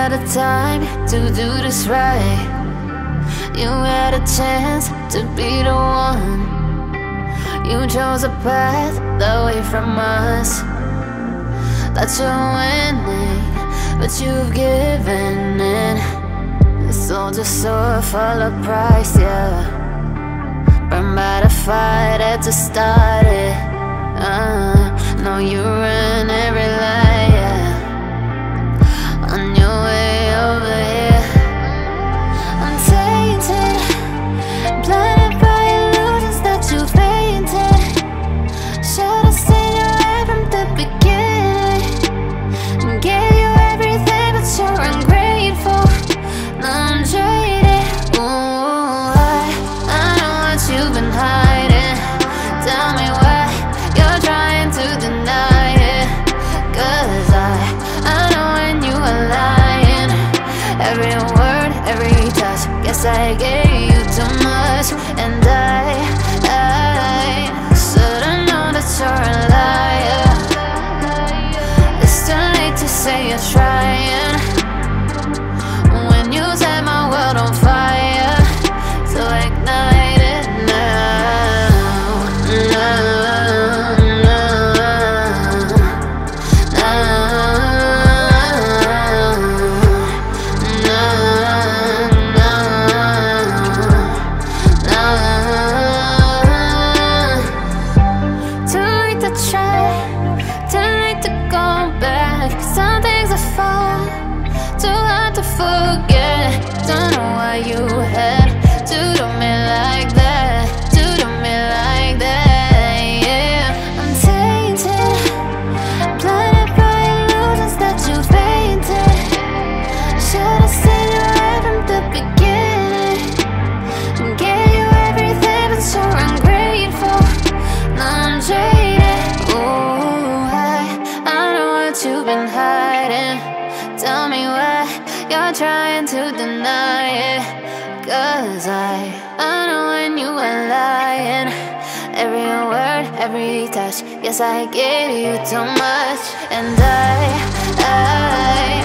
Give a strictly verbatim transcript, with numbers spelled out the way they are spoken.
had a time to do this right. You had a chance to be the one. You chose a path away from us. That you're winning, but you've given in. It's all just so full of price, yeah. Burned by the fire that just started. uh, No, you ran every lie, yeah. On your way over here, I'm tainted, blinded by illusions that you painted. Should've seen you right from the beginning. Gave you everything, but you're ungrateful. Now I'm jaded. Ooh, I, I know what you've been hiding. Tell me why you're trying to deny it. Cause I, I know when you are lying. Every word, every touch, guess I gave you too much. And I, I should've known that you're a liar. It's too late to say you're trying, when you set my world on fire. So ignite it now, now, now, now. Too late to try, too late to go back. Some things are far too hard to forget. Don't know why you had to do me like that, to do me like that, yeah. I'm tainted, blinded by illusions that you painted. Should've seen you right from the beginning. Gave you everything, but you're ungrateful. Now I'm jaded. Ooh, I, I know what you've been hiding. Tell me why you're trying to deny it. Cause I, I know when you are lying. Every word, every touch, yes I gave you too much. And I, I